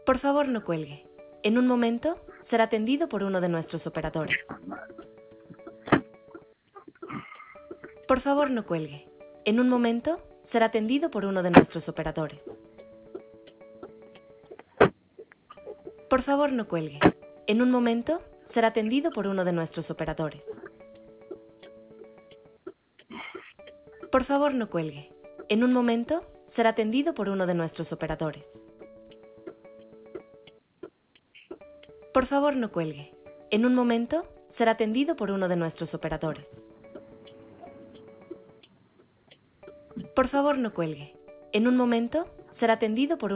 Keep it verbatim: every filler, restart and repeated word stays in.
Por favor, no cuelgue. En un momento será atendido por uno de nuestros operadores. Por favor, no cuelgue. En un momento será atendido por uno de nuestros operadores. Por favor, no cuelgue. En un momento será atendido por uno de nuestros operadores. Por favor, no cuelgue. En un momento será atendido por uno de nuestros operadores. Por favor, no cuelgue. En un momento será atendido por uno de nuestros operadores. Por favor, no cuelgue. En un momento será atendido por